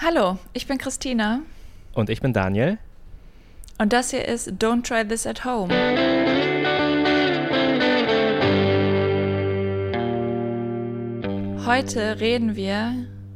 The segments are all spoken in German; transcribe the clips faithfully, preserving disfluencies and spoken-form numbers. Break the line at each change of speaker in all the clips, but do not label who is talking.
Hallo, ich bin Christina.
Und ich bin Daniel.
Und das hier ist Don't Try This at Home. Heute reden wir,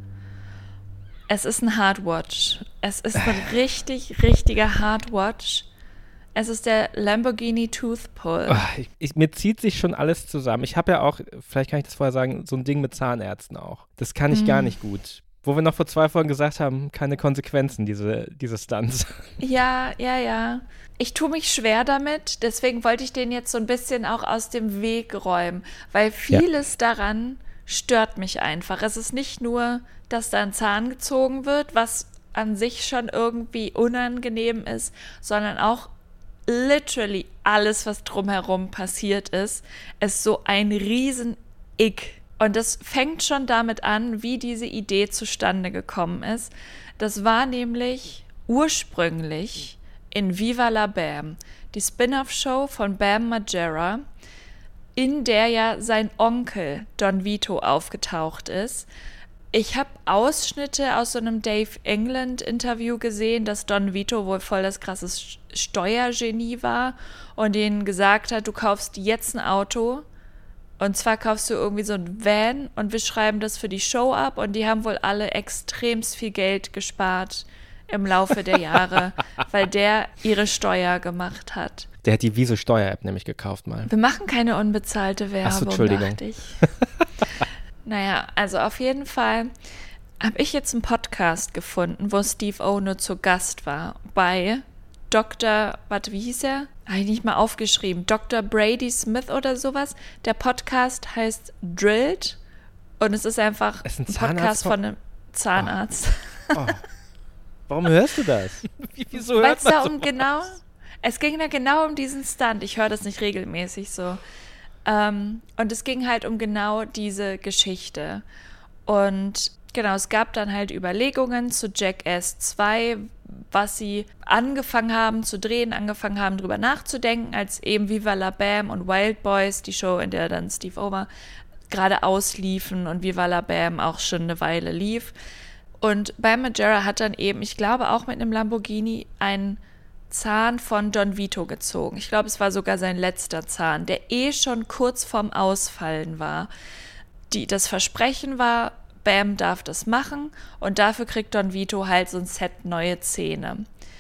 es ist ein Hardwatch. Es ist ein richtig, richtiger Hardwatch. Es ist der Lamborghini Tooth Pull.
Oh, ich, ich, mir zieht sich schon alles zusammen. Ich habe ja auch, vielleicht kann ich das vorher sagen, so ein Ding mit Zahnärzten auch. Das kann ich mm. gar nicht gut. Wo wir noch vor zwei Folgen gesagt haben, keine Konsequenzen, diese, diese Stunts.
Ja, ja, ja. Ich tue mich schwer damit, deswegen wollte ich den jetzt so ein bisschen auch aus dem Weg räumen, weil vieles ja. daran stört mich einfach. Es ist nicht nur, dass da ein Zahn gezogen wird, was an sich schon irgendwie unangenehm ist, sondern auch literally alles, was drumherum passiert ist, ist so ein riesen Ick. Und das fängt schon damit an, wie diese Idee zustande gekommen ist. Das war nämlich ursprünglich in Viva la Bam, die Spin-off-Show von Bam Margera, in der ja sein Onkel Don Vito aufgetaucht ist. Ich habe Ausschnitte aus so einem Dave England-Interview gesehen, dass Don Vito wohl voll das krasse Steuergenie war und denen gesagt hat, du kaufst jetzt ein Auto. Und zwar kaufst du irgendwie so ein Van und wir schreiben das für die Show ab und die haben wohl alle extremst viel Geld gespart im Laufe der Jahre, weil der ihre Steuer gemacht hat.
Der hat die Wieso Steuer-App nämlich gekauft mal.
Wir machen keine unbezahlte Werbung,
Ach so, Entschuldigung.
dachte ich. Naja, also auf jeden Fall habe ich jetzt einen Podcast gefunden, wo Steve O nur zu Gast war bei Doktor, warte, wie hieß er? Habe ich nicht mal aufgeschrieben. Doktor Brady Smith oder sowas. Der Podcast heißt Drilled und es ist einfach
ist ein,
ein Podcast von einem Zahnarzt.
Oh. Oh. Warum hörst du das? Wieso hört
Weil es
man
da
so
um genau, es ging da genau um diesen Stunt. Ich höre das nicht regelmäßig so. Ähm, und es ging halt um genau diese Geschichte. Und genau, es gab dann halt Überlegungen zu Jackass zwei, was sie angefangen haben zu drehen, angefangen haben drüber nachzudenken, als eben Viva la Bam und Wild Boys, die Show, in der dann Steve O war, gerade ausliefen und Viva la Bam auch schon eine Weile lief. Und Bam Margera hat dann eben, ich glaube auch mit einem Lamborghini, einen Zahn von Don Vito gezogen. Ich glaube, es war sogar sein letzter Zahn, der eh schon kurz vorm Ausfallen war. Die, das Versprechen war, Bam darf das machen und dafür kriegt Don Vito halt so ein Set neue Zähne.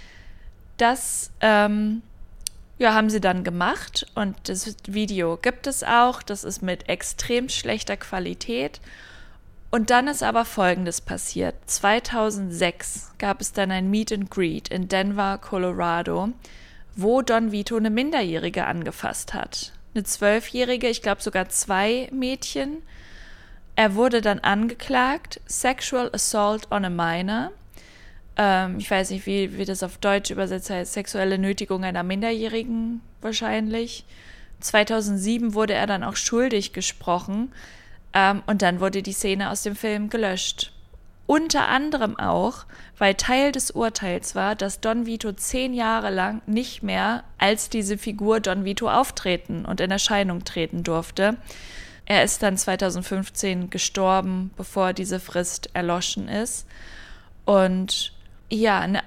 Das ähm, ja, haben sie dann gemacht und das Video gibt es auch. Das ist mit extrem schlechter Qualität. Und dann ist aber Folgendes passiert. zweitausendsechs gab es dann ein Meet and Greet in Denver, Colorado, wo Don Vito eine Minderjährige angefasst hat. Eine Zwölfjährige, ich glaube sogar zwei Mädchen. Er wurde dann angeklagt, Sexual Assault on a Minor. Ähm, ich weiß nicht, wie, wie das auf Deutsch übersetzt heißt, sexuelle Nötigung einer Minderjährigen wahrscheinlich. zweitausendsieben wurde er dann auch schuldig gesprochen ähm, und dann wurde die Szene aus dem Film gelöscht. Unter anderem auch, weil Teil des Urteils war, dass Don Vito zehn Jahre lang nicht mehr als diese Figur Don Vito auftreten und in Erscheinung treten durfte. Er ist dann zweitausendfünfzehn gestorben, bevor diese Frist erloschen ist. Und ja, ne,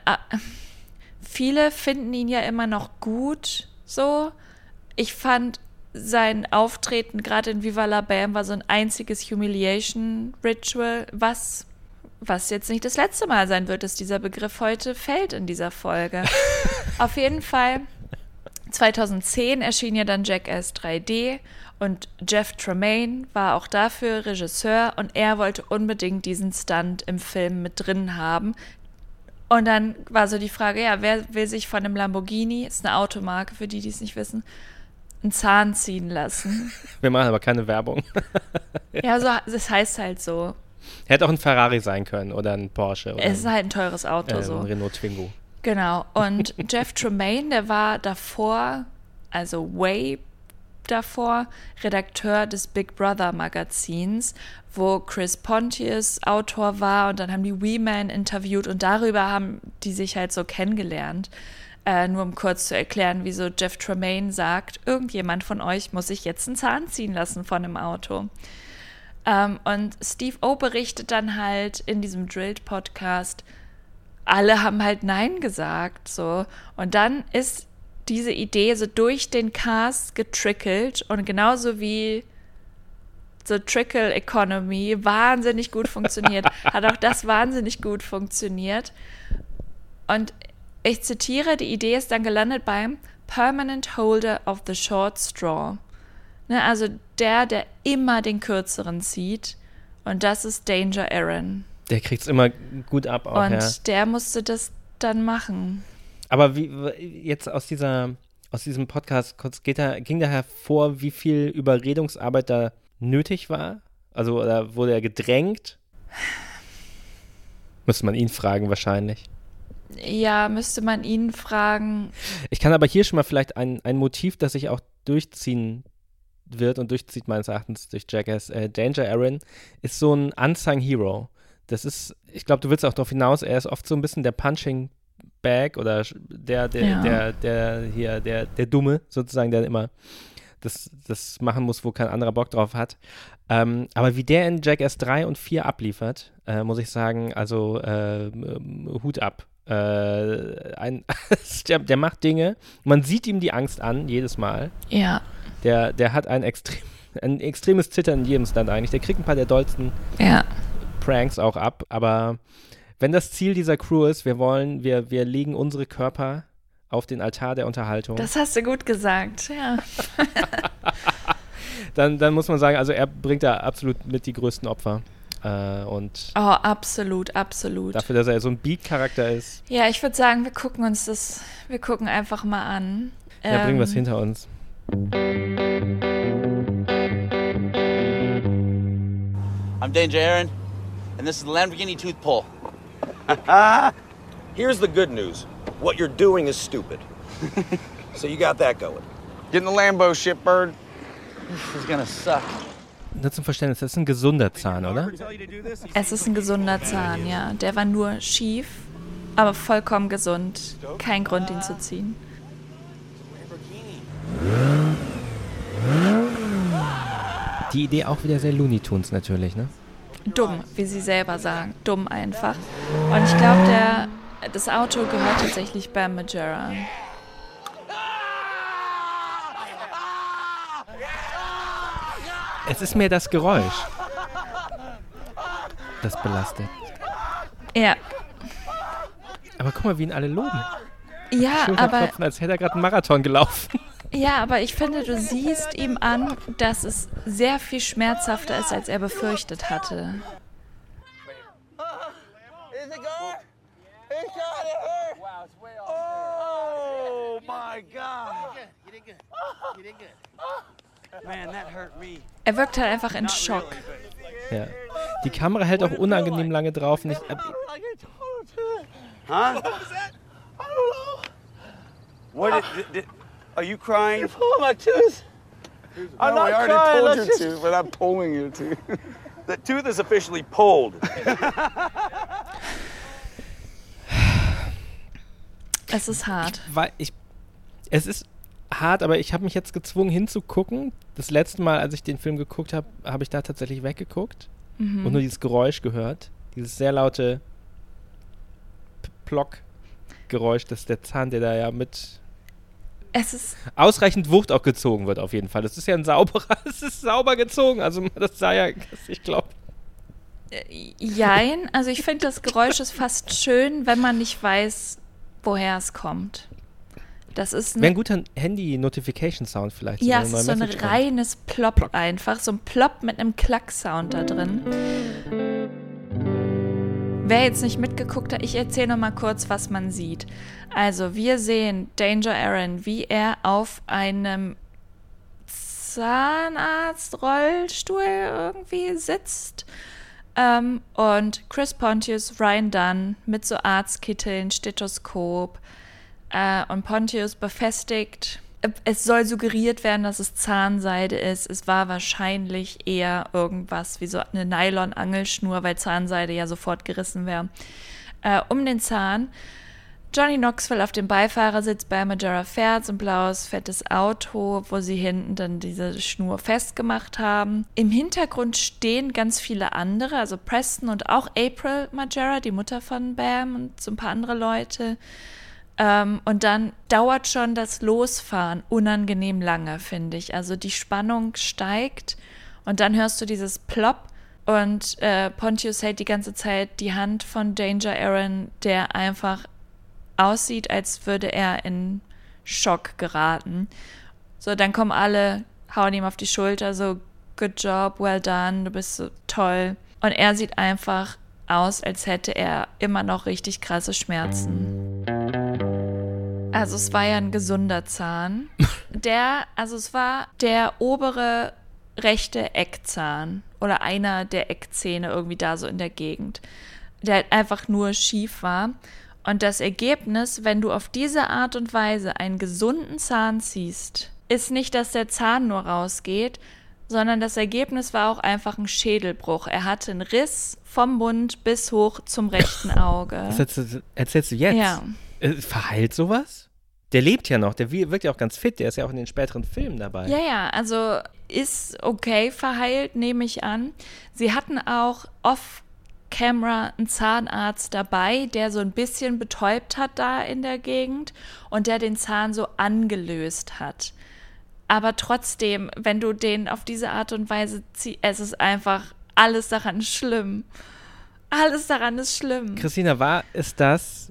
viele finden ihn ja immer noch gut so. Ich fand sein Auftreten gerade in Viva la Bam war so ein einziges Humiliation-Ritual, was, was jetzt nicht das letzte Mal sein wird, dass dieser Begriff heute fällt in dieser Folge. Auf jeden Fall, zweitausendzehn erschien ja dann Jackass drei D und Jeff Tremaine war auch dafür Regisseur und er wollte unbedingt diesen Stunt im Film mit drin haben. Und dann war so die Frage, ja, wer will sich von einem Lamborghini, ist eine Automarke für die, die es nicht wissen, einen Zahn ziehen lassen?
Wir machen aber keine Werbung.
Ja, so, das heißt halt so.
Hätte auch ein Ferrari sein können oder ein Porsche. Oder
es ist halt ein teures Auto
äh,
so.
Ein Renault Twingo.
Genau, und Jeff Tremaine, der war davor, also way davor, Redakteur des Big Brother Magazins, wo Chris Pontius Autor war und dann haben die Wee Man interviewt und darüber haben die sich halt so kennengelernt. Äh, nur um kurz zu erklären, wieso Jeff Tremaine sagt, irgendjemand von euch muss sich jetzt einen Zahn ziehen lassen von einem Auto. Ähm, und Steve O berichtet dann halt in diesem Drilled-Podcast, alle haben halt Nein gesagt, so. Und dann ist diese Idee so durch den Cast getrickelt und genauso wie so Trickle Economy wahnsinnig gut funktioniert, hat auch das wahnsinnig gut funktioniert. Und ich zitiere, die Idee ist dann gelandet beim Permanent Holder of the Short Straw. Ne, also der, der immer den Kürzeren zieht. Und das ist Danger Aaron.
Der kriegt's immer gut ab auch,
Und
ja.
der musste das dann machen.
Aber wie jetzt aus dieser aus diesem Podcast geht da, ging da hervor, wie viel Überredungsarbeit da nötig war? Also oder wurde er gedrängt? Müsste man ihn fragen wahrscheinlich.
Ja, müsste man ihn fragen.
Ich kann aber hier schon mal vielleicht ein, ein Motiv, das sich auch durchziehen wird und durchzieht meines Erachtens durch Jackass. Äh, Danger Aaron ist so ein Unsung Hero. Das ist, ich glaube, du willst auch darauf hinaus, er ist oft so ein bisschen der Punching Bag oder der, der,
Ja.
der, der hier, der, der Dumme sozusagen, der immer das, das machen muss, wo kein anderer Bock drauf hat. Ähm, aber wie der in Jackass drei und vier abliefert, äh, muss ich sagen, also äh, Hut ab. Äh, ein, der, der macht Dinge, man sieht ihm die Angst an, jedes Mal.
Ja.
Der, der hat ein, extrem, ein extremes Zittern in jedem Stand eigentlich. Der kriegt ein paar der dollsten
Ja.
Pranks auch ab, aber wenn das Ziel dieser Crew ist, wir wollen, wir, wir legen unsere Körper auf den Altar der Unterhaltung.
Das hast du gut gesagt, ja.
dann, dann muss man sagen, also er bringt da absolut mit die größten Opfer. Äh, und
Oh, absolut, absolut.
dafür, dass er so ein Beat-Charakter ist,
Ja, ich würde sagen, wir gucken uns das, wir gucken einfach mal an.
ja, bringen wir es
Ähm,
hinter uns.
I'm Danger Aaron, and this is the Lamborghini Tooth Pull.
Here's the good news. What you're doing is stupid. So you got that going.
Get in the Lambo, shitbird. This is gonna suck.
Nur zum Verständnis, das ist ein gesunder Zahn, oder?
Es ist ein gesunder Zahn, ja. Der war nur schief, aber vollkommen gesund. Kein Grund, ihn zu ziehen.
Die Idee auch wieder sehr Looney Tunes natürlich, ne?
Dumm, wie sie selber sagen. Dumm einfach. Und ich glaube, der das Auto gehört tatsächlich Bam Margera.
Es ist mehr das Geräusch, das belastet.
Ja.
Aber guck mal, wie ihn alle loben.
Ja, aber,
Schulterklopfen, als hätte er gerade einen Marathon gelaufen.
ja, aber ich finde, du siehst ihm an, dass es sehr viel schmerzhafter ist, als er befürchtet hatte.
Is it good? It's kind of hurt. Wow, it's way off. Oh my God. You did good. You did good. Man, that hurt me.
Er wirkt halt einfach in Schock.
Ja. Die Kamera hält auch unangenehm lange drauf. Nicht, äh,
Huh? What was that? I don't know. What did, did, did are you crying? You're pulling my tooth. I'm
No,
not
I already
crying.
pulled
Let's
your
just-
tooth, but I'm pulling your tooth. The tooth is officially pulled.
Es ist hart.
weil ich, es ist hart, aber ich habe mich jetzt gezwungen hinzugucken. Das letzte Mal, als ich den Film geguckt habe, habe ich da tatsächlich weggeguckt und nur dieses Geräusch gehört. Dieses sehr laute P- Plock-Geräusch, das ist der Zahn, der da ja mit
Es ist,
ausreichend Wucht auch gezogen wird auf jeden Fall. Das ist ja ein sauberer, es ist sauber gezogen. Also das sah ja, ich glaube,
äh, jein. Also ich finde, das Geräusch ist fast schön, wenn man nicht weiß, woher es kommt. Das ist
wäre ein
ein,
guter Handy-Notification-Sound vielleicht.
ja,
wenn
es
eine
ist so ein
neue Message kommt.
reines Plop einfach. So ein Plop mit einem Klack-Sound da drin. Wer jetzt nicht mitgeguckt hat, ich erzähle noch mal kurz, was man sieht. Also wir sehen Danger Aaron, wie er auf einem Zahnarztrollstuhl irgendwie sitzt. Ähm, und Chris Pontius, Ryan Dunn mit so Arztkitteln, Stethoskop. Äh, und Pontius befestigt. Es soll suggeriert werden, dass es Zahnseide ist. Es war wahrscheinlich eher irgendwas wie so eine Nylon-Angelschnur, weil Zahnseide ja sofort gerissen wäre. Äh, um den Zahn Johnny Knoxville auf dem Beifahrersitz, Bam Margera fährt so ein blaues, fettes Auto, wo sie hinten dann diese Schnur festgemacht haben. Im Hintergrund stehen ganz viele andere, also Preston und auch April Margera, die Mutter von Bam und so ein paar andere Leute. Ähm, und dann dauert schon das Losfahren unangenehm lange, finde ich. Also die Spannung steigt und dann hörst du dieses Plop und äh, Pontius hält die ganze Zeit die Hand von Danger Aaron, der einfach aussieht, als würde er in Schock geraten. So, dann kommen alle, hauen ihm auf die Schulter, so, good job, well done, du bist so toll. Und er sieht einfach aus, als hätte er immer noch richtig krasse Schmerzen. Also es war ja ein gesunder Zahn. Der, also es war der obere rechte Eckzahn oder einer der Eckzähne irgendwie da so in der Gegend, der halt einfach nur schief war. Und das Ergebnis, wenn du auf diese Art und Weise einen gesunden Zahn ziehst, ist nicht, dass der Zahn nur rausgeht, sondern das Ergebnis war auch einfach ein Schädelbruch. Er hatte einen Riss vom Mund bis hoch zum rechten Auge.
Das erzählst du, erzählst du jetzt?
Ja.
Äh, verheilt sowas? Der lebt ja noch, der wirkt ja auch ganz fit, der ist ja auch in den späteren Filmen dabei.
Ja, ja, also ist okay verheilt, nehme ich an. Sie hatten auch off-camera einen Zahnarzt dabei, der so ein bisschen betäubt hat da in der Gegend und der den Zahn so angelöst hat. Aber trotzdem, wenn du den auf diese Art und Weise ziehst, es ist einfach, alles daran ist schlimm. Alles daran ist schlimm.
Christina, war es das,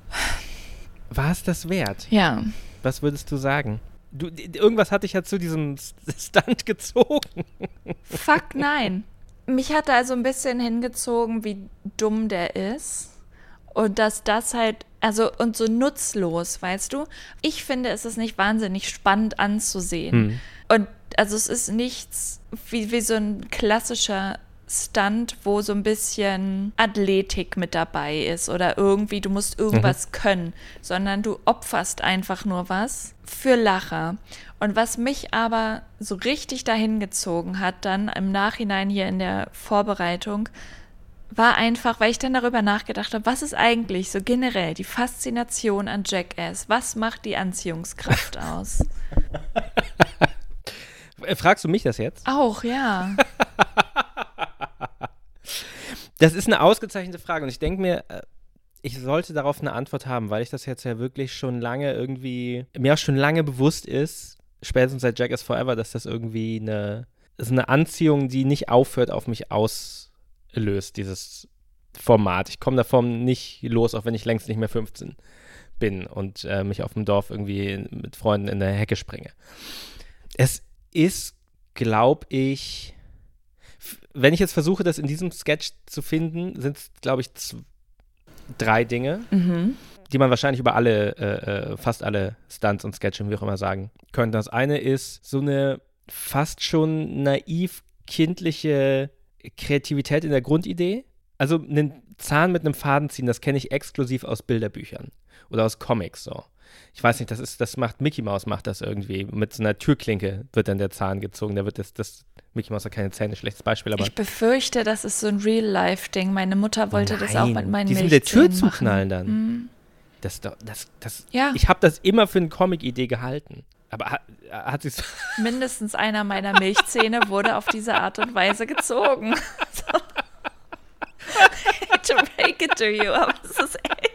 war es das wert?
Ja.
Was würdest du sagen? Du, irgendwas hat dich ja zu diesem Stunt gezogen.
Fuck, nein. Mich hat er also ein bisschen hingezogen, wie dumm der ist. Und dass das halt, also, und so nutzlos, weißt du? Ich finde, es ist nicht wahnsinnig spannend anzusehen. Hm. Und, also, es ist nichts wie, wie so ein klassischer Stunt, wo so ein bisschen Athletik mit dabei ist oder irgendwie, du musst irgendwas mhm. können, sondern du opferst einfach nur was für Lacher. Und was mich aber so richtig dahin gezogen hat, dann im Nachhinein hier in der Vorbereitung, war einfach, weil ich dann darüber nachgedacht habe, was ist eigentlich so generell die Faszination an Jackass? Was macht die Anziehungskraft aus?
Fragst du mich das jetzt?
Auch, ja.
Das ist eine ausgezeichnete Frage und ich denke mir, ich sollte darauf eine Antwort haben, weil ich das jetzt ja wirklich schon lange irgendwie, mir auch schon lange bewusst ist, spätestens seit Jackass Forever, dass das irgendwie eine, ist eine Anziehung, die nicht aufhört, auf mich auslöst, dieses Format. Ich komme davon nicht los, auch wenn ich längst nicht mehr fünfzehn bin und äh, mich auf dem Dorf irgendwie mit Freunden in der Hecke springe. Es ist, glaube ich, wenn ich jetzt versuche, das in diesem Sketch zu finden, sind es, glaube ich, z- drei Dinge, mhm. die man wahrscheinlich über alle, äh, fast alle Stunts und Sketche, wie auch immer, sagen könnte. Das eine ist so eine fast schon naiv kindliche Kreativität in der Grundidee. Also einen Zahn mit einem Faden ziehen, das kenne ich exklusiv aus Bilderbüchern oder aus Comics so. Ich weiß nicht, das ist, das macht Mickey Mouse macht das irgendwie. Mit so einer Türklinke wird dann der Zahn gezogen. Da wird das, das Mickey Mouse hat keine Zähne, schlechtes Beispiel, aber.
Ich befürchte, das ist so ein Real-Life-Ding. Meine Mutter wollte
Nein,
das auch mit meinen
die mit der Tür
Milchzähnen
zuknallen dann.
Mhm.
Das, das, das,
ja.
Ich habe das immer für eine Comic-Idee gehalten. Aber hat, hat sie es.
Mindestens einer meiner Milchzähne wurde auf diese Art und Weise gezogen. So. To make it to you, aber es ist echt.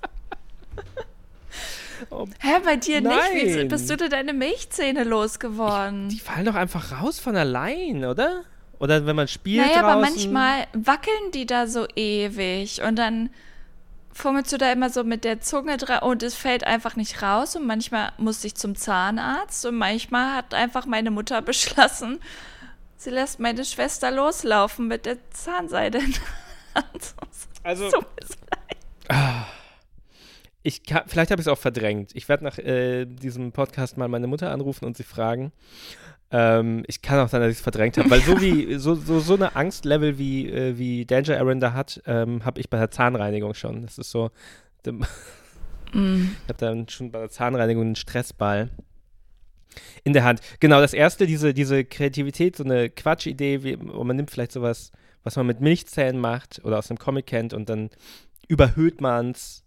Oh, Hä, bei dir
nein.
nicht? Wie bist du denn deine Milchzähne losgeworden?
Ich, die fallen doch einfach raus von allein, oder? Oder wenn man spielt
naja,
draußen.
aber manchmal wackeln die da so ewig und dann fummelst du da immer so mit der Zunge dran und es fällt einfach nicht raus und manchmal musste ich zum Zahnarzt und manchmal hat einfach meine Mutter beschlossen, sie lässt meine Schwester loslaufen mit der Zahnseide in der Hand.
Also,
so ist leid.
Ich kann, vielleicht habe ich es auch verdrängt. Ich werde nach äh, diesem Podcast mal meine Mutter anrufen und sie fragen. Ähm, ich kann auch sein, dass ich es verdrängt habe, weil so wie so, so, so eine Angstlevel wie, äh, wie Danger Aaron da hat, ähm, habe ich bei der Zahnreinigung schon. Das ist so, dem, mm. ich habe dann schon bei der Zahnreinigung einen Stressball in der Hand. Genau, das erste, diese, diese Kreativität, so eine Quatschidee, wie, man nimmt vielleicht sowas, was man mit Milchzähnen macht oder aus einem Comic kennt und dann überhöht man es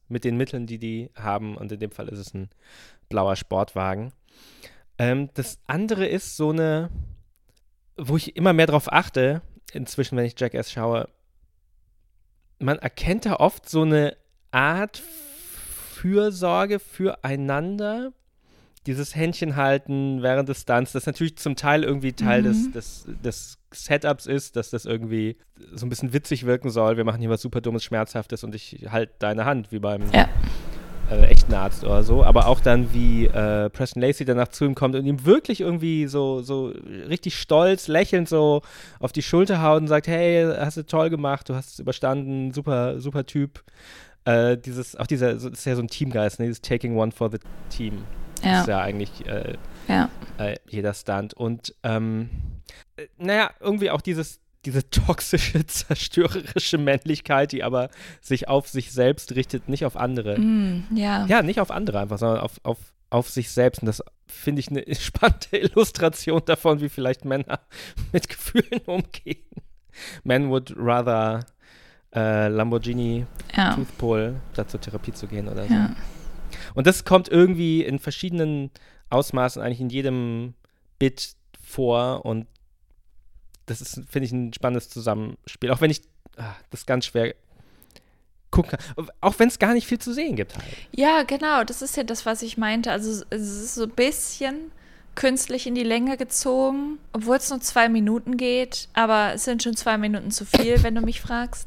mit den Mitteln, die die haben. Und in dem Fall ist es ein blauer Sportwagen. Ähm, das andere ist so eine, wo ich immer mehr drauf achte, inzwischen, wenn ich Jackass schaue, man erkennt da oft so eine Art Fürsorge füreinander. Dieses Händchen halten während des Stunts, das natürlich zum Teil irgendwie Teil
Mhm.
des, des, des Setups ist, dass das irgendwie so ein bisschen witzig wirken soll. Wir machen hier was super Dummes, Schmerzhaftes und ich halte deine Hand, wie beim
Ja.
äh, echten Arzt oder so. Aber auch dann, wie äh, Preston Lacey danach zu ihm kommt und ihm wirklich irgendwie so, so richtig stolz, lächelnd so auf die Schulter haut und sagt, hey, hast du toll gemacht, du hast es überstanden, super, super Typ. Äh, dieses, auch dieser, das ist ja so ein Teamgeist, ne? Dieses Taking One for the Team. Das
Ja.
ist ja eigentlich äh,
Ja.
äh, jeder Stunt. Und ähm, äh, naja, irgendwie auch dieses, diese toxische, zerstörerische Männlichkeit, die aber sich auf sich selbst richtet, nicht auf andere.
Mm, ja.
Ja, nicht auf andere einfach, sondern auf, auf, auf sich selbst. Und das finde ich eine spannende Illustration davon, wie vielleicht Männer mit Gefühlen umgehen. Men would rather äh, Lamborghini
Ja.
Tooth Pull, statt zur Therapie zu gehen oder so.
Ja.
Und das kommt irgendwie in verschiedenen Ausmaßen eigentlich in jedem Bit vor und das ist, finde ich, ein spannendes Zusammenspiel. Auch wenn ich ah, das ganz schwer gucken kann. Auch wenn es gar nicht viel zu sehen gibt halt.
Ja, genau, das ist ja das, was ich meinte. Also es ist so ein bisschen künstlich in die Länge gezogen, obwohl es nur zwei Minuten geht, aber es sind schon zwei Minuten zu viel, wenn du mich fragst.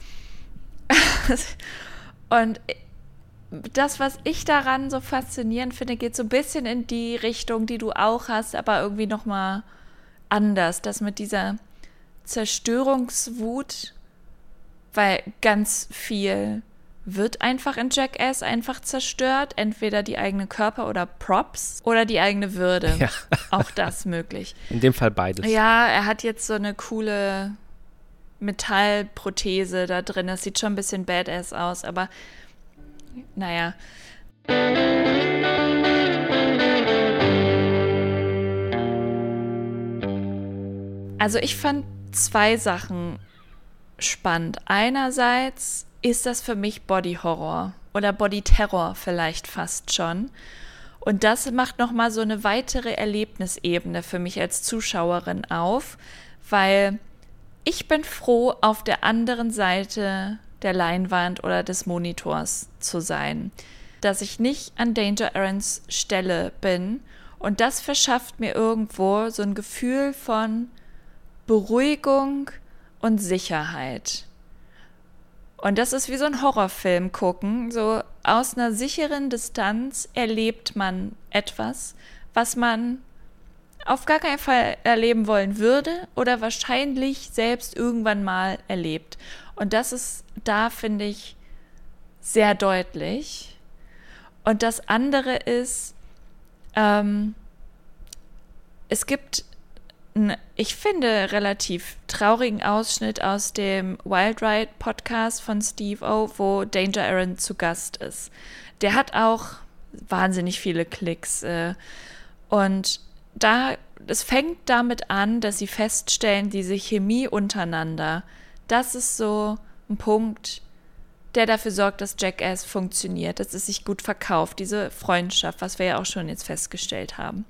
Und das, was ich daran so faszinierend finde, geht so ein bisschen in die Richtung, die du auch hast, aber irgendwie nochmal anders. Das mit dieser Zerstörungswut, weil ganz viel wird einfach in Jackass einfach zerstört. Entweder die eigene Körper oder Props oder die eigene Würde.
Ja.
Auch das möglich.
In dem Fall beides.
Ja, er hat jetzt so eine coole Metallprothese da drin. Das sieht schon ein bisschen badass aus, aber naja. Also ich fand zwei Sachen spannend. Einerseits ist das für mich Body Horror oder Body Terror vielleicht fast schon. Und das macht nochmal so eine weitere Erlebnisebene für mich als Zuschauerin auf, weil ich bin froh, auf der anderen Seite der Leinwand oder des Monitors zu sein. Dass ich nicht an Danger Aarons Stelle bin. Und das verschafft mir irgendwo so ein Gefühl von Beruhigung und Sicherheit. Und das ist wie so ein Horrorfilm gucken. So aus einer sicheren Distanz erlebt man etwas, was man auf gar keinen Fall erleben wollen würde oder wahrscheinlich selbst irgendwann mal erlebt. Und das ist da, finde ich, sehr deutlich. Und das andere ist, ähm, es gibt einen, ich finde, relativ traurigen Ausschnitt aus dem Wild Ride Podcast von Steve O, wo Danger Aaron zu Gast ist. Der hat auch wahnsinnig viele Klicks. Äh, und da, es fängt damit an, dass sie feststellen, diese Chemie untereinander, das ist so ein Punkt, der dafür sorgt, dass Jackass funktioniert, dass es sich gut verkauft, diese Freundschaft, was wir ja auch schon jetzt festgestellt haben.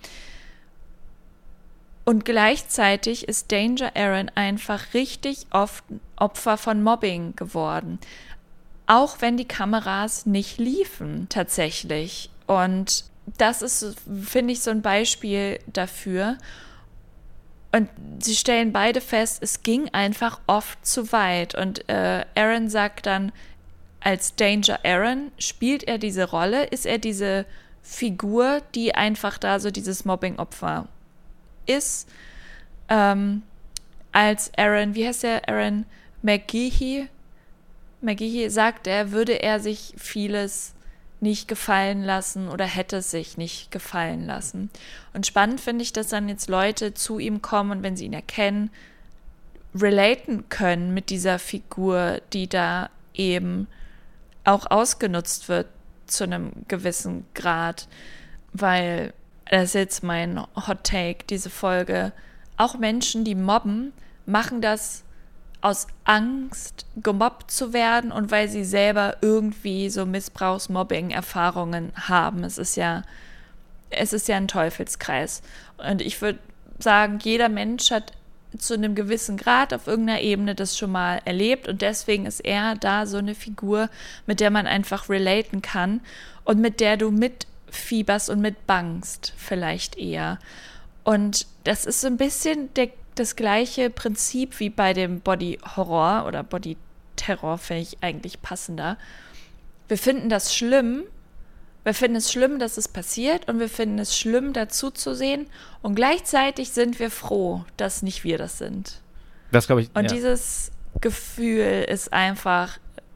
Und gleichzeitig ist Danger Aaron einfach richtig oft Opfer von Mobbing geworden. Auch wenn die Kameras nicht liefen, tatsächlich. Und das ist, finde ich, so ein Beispiel dafür. Und sie stellen beide fest, es ging einfach oft zu weit. Und äh, Aaron sagt dann, als Danger Aaron spielt er diese Rolle, ist er diese Figur, die einfach da so dieses Mobbing-Opfer ist. Ähm, als Aaron, wie heißt der, Aaron McGehee, McGehee sagt er, würde er sich vieles nicht gefallen lassen oder hätte es sich nicht gefallen lassen. Und spannend finde ich, dass dann jetzt Leute zu ihm kommen und wenn sie ihn erkennen, relaten können mit dieser Figur, die da eben auch ausgenutzt wird zu einem gewissen Grad, weil, das ist jetzt mein Hot Take, diese Folge, auch Menschen, die mobben, machen das aus Angst gemobbt zu werden und weil sie selber irgendwie so Missbrauchs-Mobbing-Erfahrungen haben. Es ist ja, es ist ja ein Teufelskreis. Und ich würde sagen, jeder Mensch hat zu einem gewissen Grad auf irgendeiner Ebene das schon mal erlebt und deswegen ist er da so eine Figur, mit der man einfach relaten kann und mit der du mitfieberst und mitbangst vielleicht eher. Und das ist so ein bisschen der, das gleiche Prinzip wie bei dem Body-Horror oder Body-Terror, finde ich eigentlich passender. Wir finden das schlimm, wir finden es schlimm, dass es passiert und wir finden es schlimm, dazu zu sehen und gleichzeitig sind wir froh, dass nicht wir das sind.
Das glaube ich.
Und
ja.
dieses Gefühl ist einfach,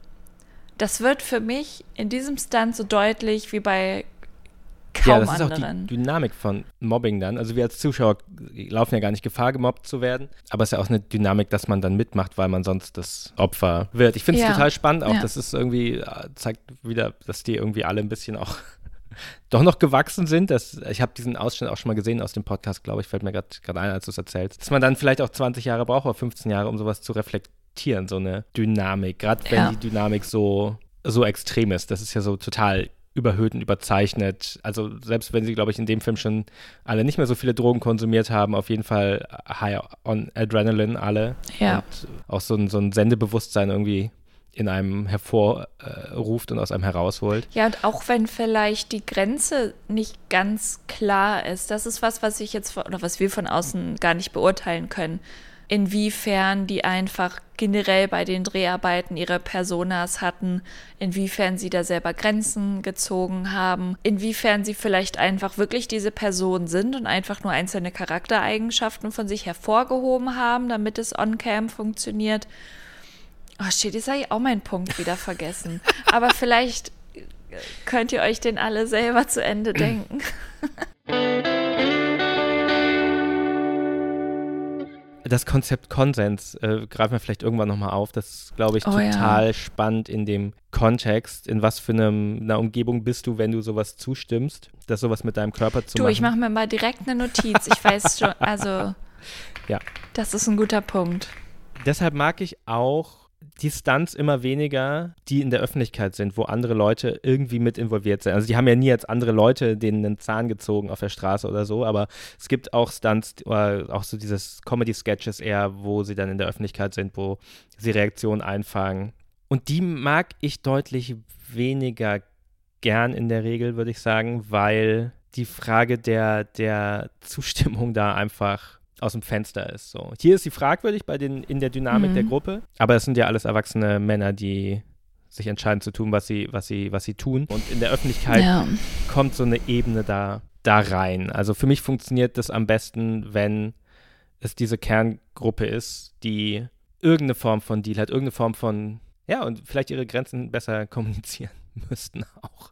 das wird für mich in diesem Stunt so deutlich wie bei kaum
ja, das ist
anderen.
auch die Dynamik von Mobbing dann. Also wir als Zuschauer laufen ja gar nicht Gefahr, gemobbt zu werden, aber es ist ja auch eine Dynamik, dass man dann mitmacht, weil man sonst das Opfer wird. Ich finde es
ja.
total spannend auch,
ja.
das ist irgendwie, zeigt wieder, dass die irgendwie alle ein bisschen auch doch noch gewachsen sind. Das, ich habe diesen Ausschnitt auch schon mal gesehen aus dem Podcast, glaube ich, fällt mir gerade ein, als du es erzählst, dass man dann vielleicht auch zwanzig Jahre braucht oder fünfzehn Jahre, um sowas zu reflektieren, so eine Dynamik, gerade wenn
ja.
die Dynamik so, so extrem ist. Das ist ja so total überhöht und überzeichnet. Also selbst wenn sie, glaube ich, in dem Film schon alle nicht mehr so viele Drogen konsumiert haben, auf jeden Fall high on Adrenaline alle.
Ja.
Und auch so ein, so ein Sendebewusstsein irgendwie in einem hervorruft äh, und aus einem herausholt.
Ja, und auch wenn vielleicht die Grenze nicht ganz klar ist, das ist was, was ich jetzt, oder was wir von außen gar nicht beurteilen können, inwiefern die einfach generell bei den Dreharbeiten ihre Personas hatten, inwiefern sie da selber Grenzen gezogen haben, inwiefern sie vielleicht einfach wirklich diese Person sind und einfach nur einzelne Charaktereigenschaften von sich hervorgehoben haben, damit es on-cam funktioniert. Oh shit, jetzt habe ich auch meinen Punkt wieder vergessen. Aber vielleicht könnt ihr euch den alle selber zu Ende denken.
Das Konzept Konsens äh, greifen wir vielleicht irgendwann nochmal auf. Das ist, glaube ich,
oh,
total
ja.
spannend in dem Kontext. In was für einem, einer Umgebung bist du, wenn du sowas zustimmst, das sowas mit deinem Körper zu
du,
machen?
Du, ich mache mir mal direkt eine Notiz. Ich weiß schon, also
ja.
Das ist ein guter Punkt.
Deshalb mag ich auch die Stunts immer weniger, die in der Öffentlichkeit sind, wo andere Leute irgendwie mit involviert sind. Also die haben ja nie jetzt andere Leute denen einen Zahn gezogen auf der Straße oder so, aber es gibt auch Stunts, oder auch so dieses Comedy-Sketches eher, wo sie dann in der Öffentlichkeit sind, wo sie Reaktionen einfangen. Und die mag ich deutlich weniger gern in der Regel, würde ich sagen, weil die Frage der, der Zustimmung da einfach aus dem Fenster ist. So. Hier ist sie fragwürdig bei den, in der Dynamik mhm. der Gruppe, aber es sind ja alles erwachsene Männer, die sich entscheiden zu tun, was sie, was sie, was sie tun. Und in der Öffentlichkeit ja. kommt so eine Ebene da, da rein. Also für mich funktioniert das am besten, wenn es diese Kerngruppe ist, die irgendeine Form von Deal hat, irgendeine Form von, ja, und vielleicht ihre Grenzen besser kommunizieren müssten auch.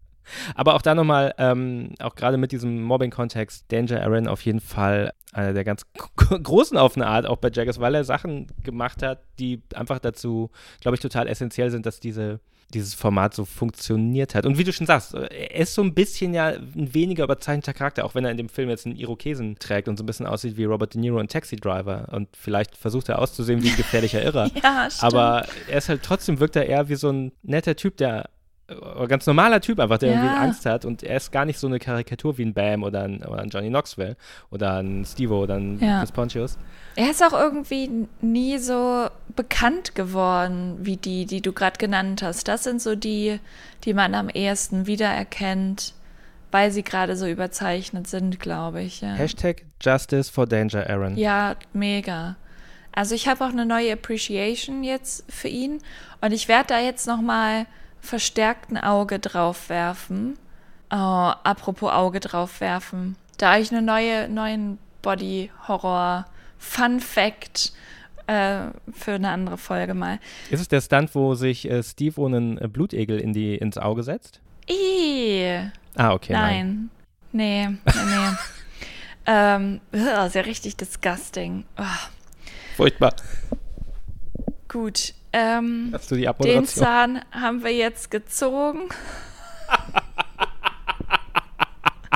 Aber auch da nochmal, ähm, auch gerade mit diesem Mobbing-Kontext, Danger Aaron auf jeden Fall einer der ganz k- großen auf eine Art, auch bei Jaggers, weil er Sachen gemacht hat, die einfach dazu, glaube ich, total essentiell sind, dass diese, dieses Format so funktioniert hat. Und wie du schon sagst, er ist so ein bisschen ja ein weniger überzeichneter Charakter, auch wenn er in dem Film jetzt einen Irokesen trägt und so ein bisschen aussieht wie Robert De Niro in Taxi Driver. Und vielleicht versucht er auszusehen wie ein gefährlicher Irrer.
Ja, stimmt.
Aber er ist halt trotzdem, wirkt er eher wie so ein netter Typ, der ganz normaler Typ einfach, der ja. irgendwie Angst hat und er ist gar nicht so eine Karikatur wie ein Bam oder ein, oder ein Johnny Knoxville oder ein Steve-O oder ein
ja.
Chris Pontius.
Er ist auch irgendwie nie so bekannt geworden wie die, die du gerade genannt hast. Das sind so die, die man am ehesten wiedererkennt, weil sie gerade so überzeichnet sind, glaube ich. Ja.
Hashtag Justice for Danger Aaron.
Ja, mega. Also ich habe auch eine neue Appreciation jetzt für ihn und ich werde da jetzt nochmal verstärkt ein Auge drauf werfen. Oh, apropos Auge drauf werfen. Da habe ich eine neue, neuen Body-Horror-Fun-Fact äh, für eine andere Folge mal.
Ist es der Stunt, wo sich äh, Steve ohne einen äh, Blutegel in die, ins Auge setzt?
Ih.
Ah, okay.
Nein. Nein. Nee, nee, nee. ähm, oh, ist ja richtig disgusting. Oh.
Furchtbar.
Gut. Ähm,
Hast du die Abmoderation?
Den Zahn haben wir jetzt gezogen.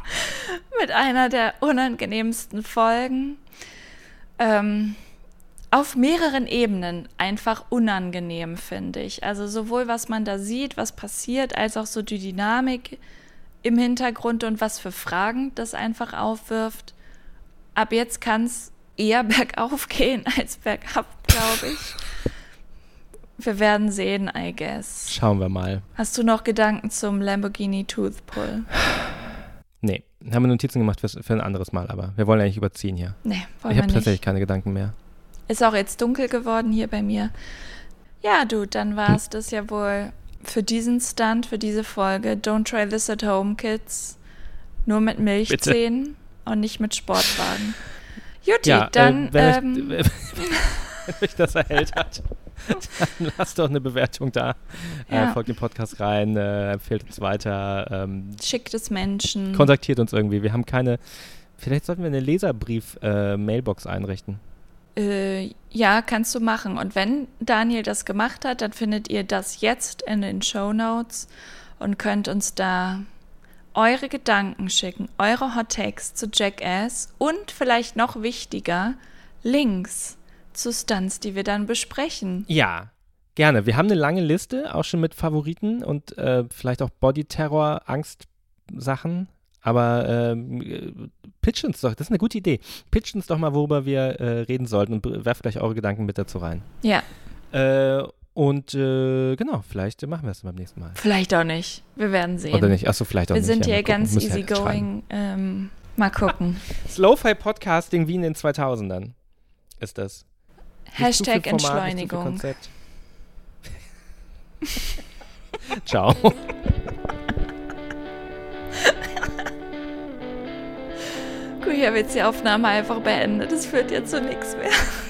Mit einer der unangenehmsten Folgen. Ähm, auf mehreren Ebenen einfach unangenehm, finde ich. Also sowohl, was man da sieht, was passiert, als auch so die Dynamik im Hintergrund und was für Fragen das einfach aufwirft. Ab jetzt kann es eher bergauf gehen als bergab, glaube ich. Wir werden sehen, I guess.
Schauen wir mal.
Hast du noch Gedanken zum Lamborghini Tooth Pull?
Nee, haben wir Notizen gemacht für, für ein anderes Mal, aber wir wollen ja nicht überziehen hier.
Nee, wollen
ich
wir
habe
nicht.
tatsächlich keine Gedanken mehr.
Ist auch jetzt dunkel geworden hier bei mir. Ja, du, dann war es hm. das ja wohl für diesen Stunt, für diese Folge. Don't try this at home, Kids. Nur mit Milchzähnen und nicht mit Sportwagen. Jutti,
ja,
dann...
Äh, wenn,
ähm,
euch, wenn euch das erhellt hat, dann lasst doch eine Bewertung da.
Ja.
Äh, folgt dem Podcast rein, äh, empfehlt uns weiter. Ähm,
Schickt es Menschen.
Kontaktiert uns irgendwie. Wir haben keine... Vielleicht sollten wir eine Leserbrief-Mailbox äh, einrichten.
Äh, ja, kannst du machen. Und wenn Daniel das gemacht hat, dann findet ihr das jetzt in den Shownotes und könnt uns da eure Gedanken schicken, eure Hot Takes zu Jackass und vielleicht noch wichtiger, Links zu Stunts, die wir dann besprechen.
Ja, gerne. Wir haben eine lange Liste, auch schon mit Favoriten und äh, vielleicht auch Body-Terror, Angst-Sachen. Aber ähm, pitcht uns doch, das ist eine gute Idee. Pitcht uns doch mal, worüber wir äh, reden sollten und werft gleich eure Gedanken mit dazu rein.
Ja.
Äh, und äh, genau, vielleicht machen wir es beim nächsten Mal.
Vielleicht auch nicht. Wir werden sehen.
Oder nicht, achso, vielleicht auch
wir
nicht.
Wir sind
ja,
hier ganz
easy
going. Ähm, mal gucken.
Slow-Fi-Podcasting wie in den zweitausendern ist das.
Hashtag Entschleunigung.
Ciao.
Gut, ich habe jetzt die Aufnahme einfach beendet. Das führt ja zu nichts mehr.